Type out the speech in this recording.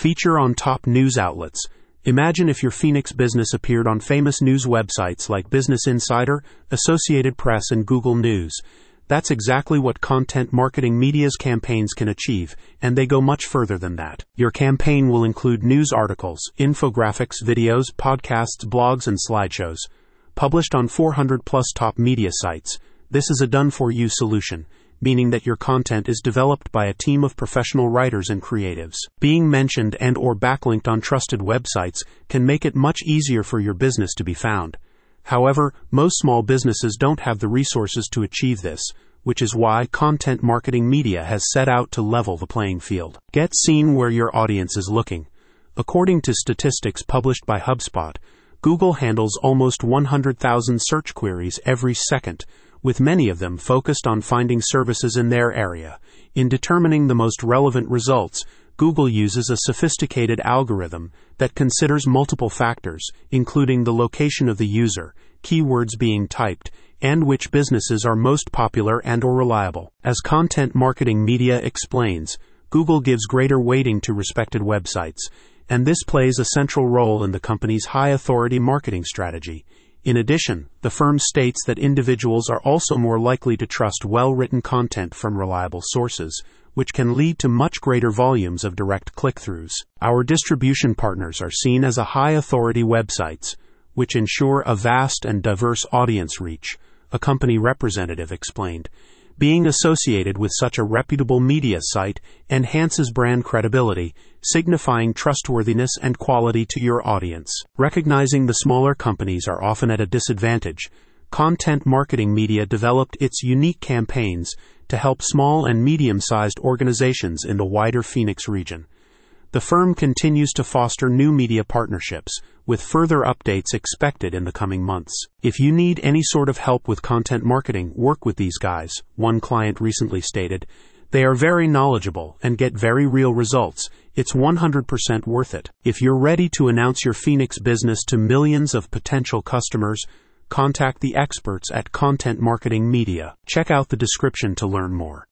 Feature on top news outlets. Imagine if your Phoenix business appeared on famous news websites like Business Insider, Associated Press, and Google News. That's exactly what content marketing media's campaigns can achieve, and they go much further than that. Your campaign will include news articles, infographics, videos, podcasts, blogs, and slideshows. Published on 400-plus top media sites, this is a done-for-you solution, meaning that your content is developed by a team of professional writers and creatives. Being mentioned and/or backlinked on trusted websites can make it much easier for your business to be found. However, most small businesses don't have the resources to achieve this, which is why content marketing media has set out to level the playing field. Get seen where your audience is looking. According to statistics published by HubSpot, Google handles almost 100,000 search queries every second, with many of them focused on finding services in their area. In determining the most relevant results, Google uses a sophisticated algorithm that considers multiple factors, including the location of the user, keywords being typed, and which businesses are most popular and/or reliable. As content marketing media explains, Google gives greater weighting to respected websites, and this plays a central role in the company's high-authority marketing strategy. In addition, the firm states that individuals are also more likely to trust well-written content from reliable sources, which can lead to much greater volumes of direct click-throughs. Our distribution partners are seen as high-authority websites, which ensure a vast and diverse audience reach, a company representative explained. Being associated with such a reputable media site enhances brand credibility, signifying trustworthiness and quality to your audience. Recognizing the smaller companies are often at a disadvantage, content marketing media developed its unique campaigns to help small and medium-sized organizations in the wider Phoenix region. The firm continues to foster new media partnerships, with further updates expected in the coming months. If you need any sort of help with content marketing, work with these guys, one client recently stated. They are very knowledgeable and get very real results. It's 100% worth it. If you're ready to announce your Phoenix business to millions of potential customers, contact the experts at Content Marketing Media. Check out the description to learn more.